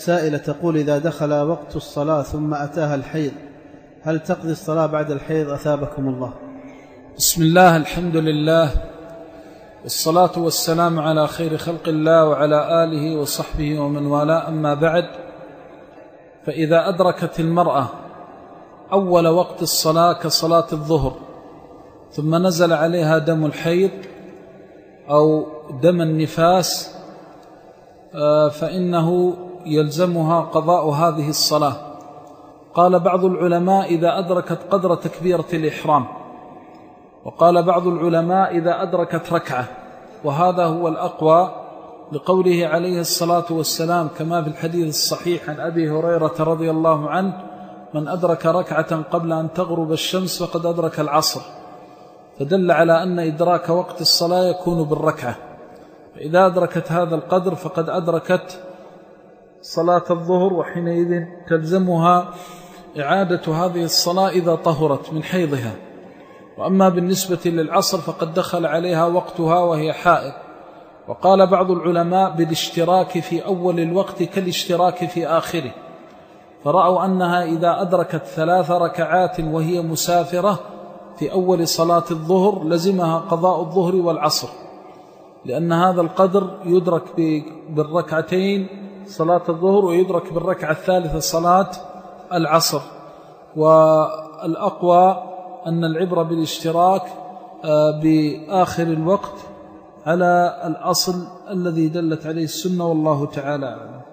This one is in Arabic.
سائلة تقول: إذا دخل وقت الصلاة ثم أتاها الحيض هل تقضي الصلاة بعد الحيض أثابكم الله؟ بسم الله، الحمد لله، والصلاة والسلام على خير خلق الله وعلى آله وصحبه ومن والاه، أما بعد. فإذا أدركت المرأة أول وقت الصلاة كصلاة الظهر ثم نزل عليها دم الحيض أو دم النفاس فإنه يلزمها قضاء هذه الصلاة. قال بعض العلماء إذا أدركت قدر تكبيرة الإحرام، وقال بعض العلماء إذا أدركت ركعة، وهذا هو الأقوى لقوله عليه الصلاة والسلام كما في الحديث الصحيح عن أبي هريرة رضي الله عنه: من أدرك ركعة قبل أن تغرب الشمس فقد أدرك العصر، فدل على أن إدراك وقت الصلاة يكون بالركعة. فإذا أدركت هذا القدر فقد أدركت صلاة الظهر، وحينئذ تلزمها إعادة هذه الصلاة إذا طهرت من حيضها. وأما بالنسبة للعصر فقد دخل عليها وقتها وهي حائض. وقال بعض العلماء بالاشتراك في أول الوقت كالاشتراك في آخره، فرأوا أنها إذا أدركت 3 ركعات وهي مسافرة في أول صلاة الظهر لزمها قضاء الظهر والعصر، لأن هذا القدر يدرك بالركعتين صلاة الظهر ويدرك بالركعة الثالثة صلاة العصر. والأقوى أن العبرة بالاشتراك بآخر الوقت على الأصل الذي دلت عليه السنة، والله تعالى أعلم.